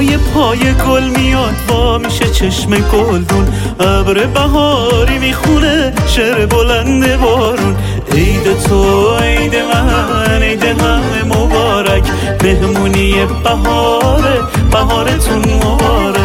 صدای پای گل میاد وا میشه چشم گلدون، ابر بهاری میخونه شعر بلند بارون. عید تو عید من عید همه مبارک، مهمونی بهاره بهارتون مبارک.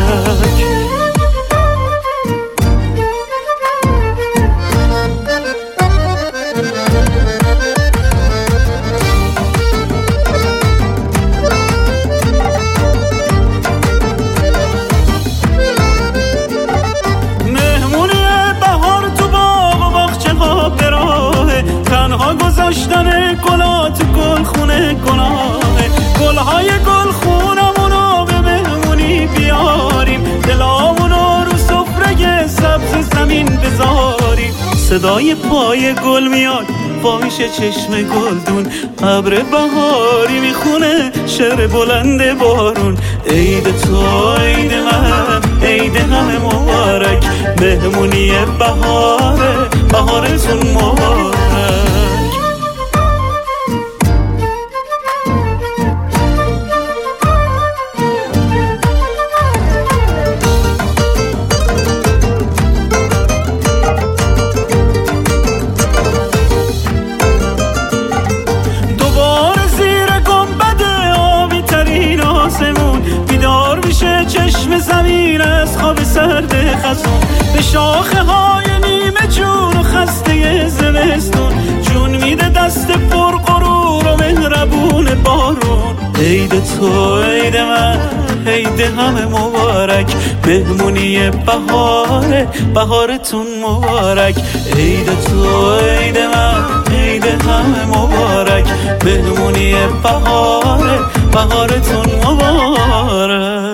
گذاشتن گلا تو گل خونه گناهه، گلهای گل خونمونو به مهمونی بیاریم، دلامونو رو سفره سبز زمین بذاریم. صدای پای گل میاد وا میشه چشم گلدون، ابر بهاری میخونه شعر بلند بارون. عید تو عید من عید همه مبارک، مهمونی بهاره بهارتون مبارک. چشم زمین از خواب سرد خزون، به شاخه های نیمه جون و خسته زمستون، جون میده دست پر غرور و مهربون بارون. عید تو عید من عید همه مبارک، مهمونی بهاره بهارتون مبارک. عید تو عید من عید همه مبارک، مهمونی بهاره بهارتون مبارک.